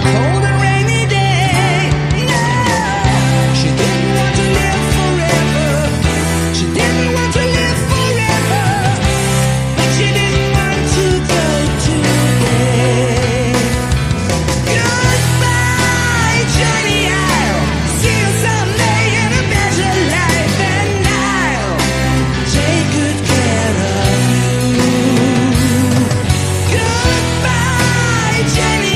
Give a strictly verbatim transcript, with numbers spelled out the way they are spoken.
cold and rainy day. No, she didn't want to live forever. She didn't want to live forever, but she didn't want to go today. Goodbye, Johnny, I'll see you someday in a better life, and I'll take good care of you. Goodbye, Jenny.